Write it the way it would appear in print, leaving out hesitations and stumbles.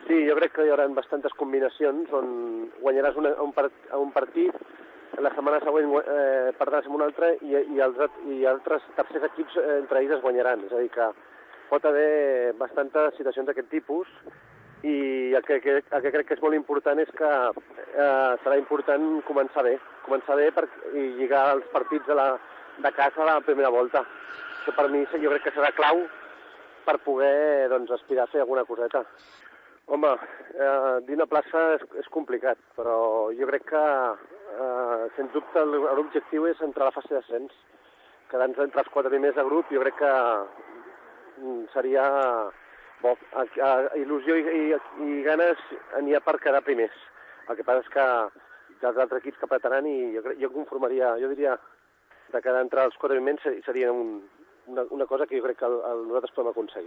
Sí, jo crec que hi haurà bastantes combinacions on guanyaràs un partit, la setmana següent perdràs amb un altre i altres tercers equips entre ells es guanyaran. És a dir, que pot haver bastantes situacions d'aquest tipus i el que crec que és molt important és que serà important començar bé i lligar els partits de casa a la primera volta. Això per mi jo crec que serà clau per poder aspirar a fer alguna coseta. Home, dir una plaça és complicat, però jo crec que, sens dubte, l'objectiu és entrar a la fase d'ascens. Quedar entre els 4 primers de grup, jo crec que seria bo. Il·lusió i ganes n'hi ha per quedar primers. El que passa és que hi ha altres equips que apretaran i jo conformaria, jo diria, de quedar entre els 4 primers seria una cosa que jo crec que nosaltres podem aconseguir.